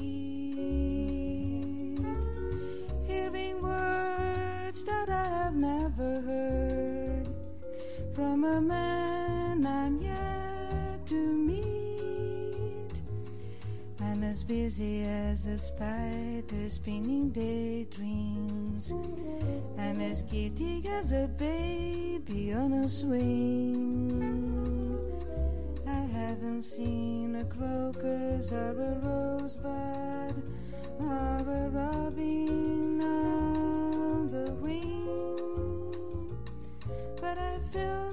Speaker 6: street, hearing words that I have never heard from a man I'm yet to meet. I'm as busy as a spider spinning daydreams. I'm as giddy as a baby on a swing. I haven't seen a crocus or a rosebud or a robin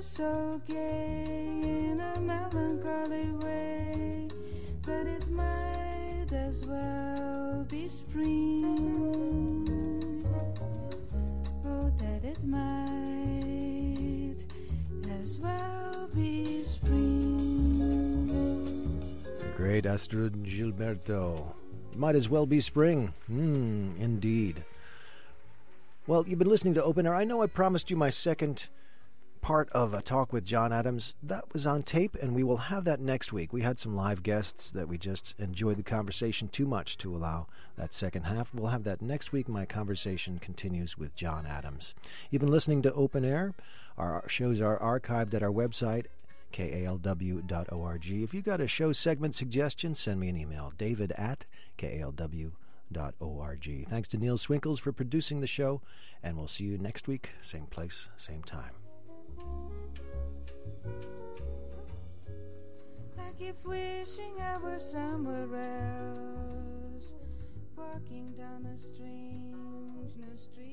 Speaker 6: so gay in a melancholy way, but it might as well be spring. Oh, that it might as well be spring.
Speaker 1: Great Astrud Gilberto. Might as well be spring. Indeed. Well, you've been listening to Open Air. I know I promised you my second part of a talk with John Adams. That was on tape, and we will have that next week. We had some live guests that we just enjoyed the conversation too much to allow that second half. We'll have that next week. My conversation continues with John Adams. You've been listening to Open Air. Our shows are archived at our website, kalw.org. If you've got a show segment suggestion, send me an email, david@kalw.org. Thanks to Neil Swinkles for producing the show, and we'll see you next week, same place, same time.
Speaker 6: I keep wishing I were somewhere else, walking down a strange new street.